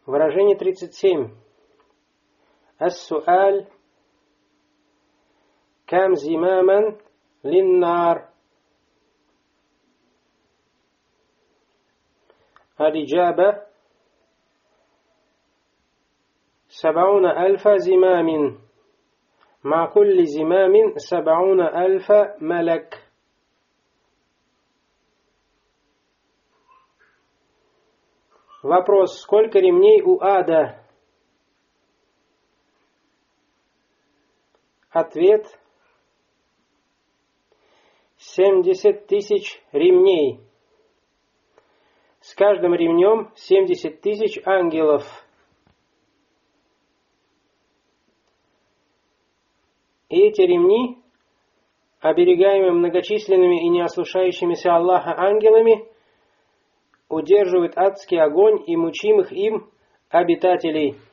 Выражение 37. Ас-суаль кам зимаман линнар. Аль-иджаба 70 альфа зимамин. Ма кулли зимамин 70 альфа малак. Вопрос: сколько ремней у ада? Ответ: 70 тысяч ремней. С каждым ремнем 70 тысяч ангелов. И эти ремни, оберегаемые многочисленными и не ослушающимися Аллаха ангелами, удерживают адский огонь и мучимых им обитателей.